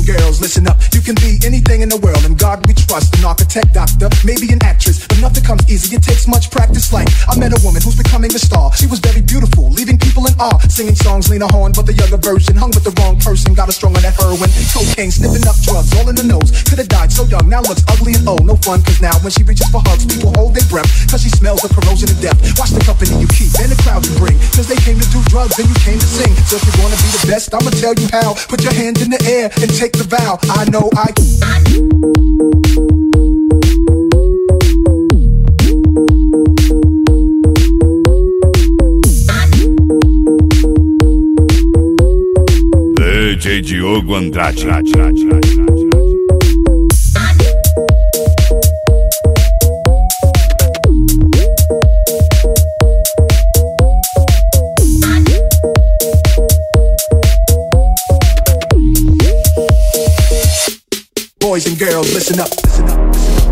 girls, listen up. You can be anything in the world, and God we trust. An architect, doctor, maybe an actress, but nothing comes easy. It takes much practice. Like I met a woman who's becoming a star. She was very beautiful, leaving people in awe. Singing songs, Lena Horne, but the younger version. Hung with the wrong person, got her strung on that heroin, cocaine, sniffing up drugs, all in the nose. Could've died so young, now looks ugly and old. No fun, cause now when she reaches for hugs, people hold their breath, cause she smells of corrosion and death. Watch the company you keep and the crowd you bring, cause they came to do drugs and you came to sing. So if you're gonna be the best, I'ma tell you how. Put your hand in the air and take the vow. I know I DJ Diogo Andrade. Boys and girls, listen up, listen up.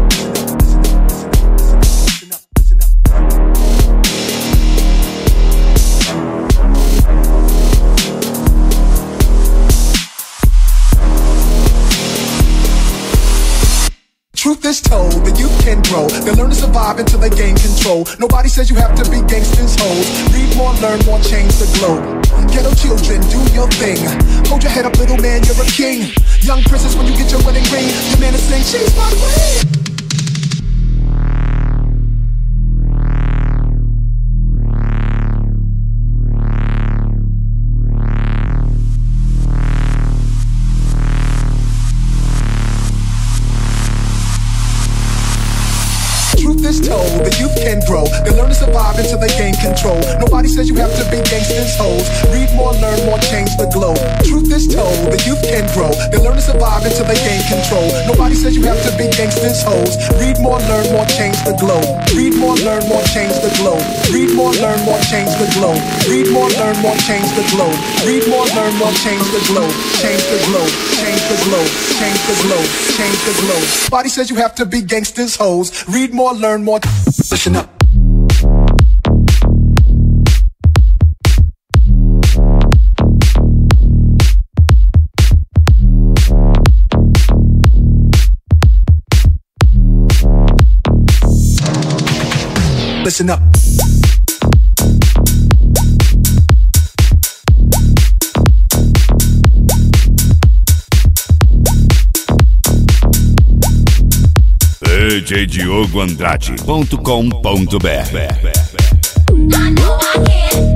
Truth is told, the youth can grow. They learn to survive until they gain control. Nobody says you have to be gangsters, hoes. Read more, learn more, change the globe. Ghetto children, do your thing. Hold your head up, little man, you're a king. Young princess, when you get your wedding ring, your man is saying, she's my queen. Truth is told, the youth can grow. They learn to survive until they gain control. Nobody says you have to be gangsters, hoes. Read more, learn more, change the globe. Truth is told, the youth can grow. They learn to survive until they gain control. Nobody says you have to be gangsters, hoes. Read more, learn more, change the globe. Read more, learn more, change the globe. Read more, learn more, change the globe. Read more, learn more, change the globe. Read more, learn more, change the globe. Change the globe. Change the globe. Change the globe. Change the globe. Nobody says you have to be gangsters, hoes. Read more, learn more. Listen up. Listen up. DJDiogoandrade.com.br. I know I can.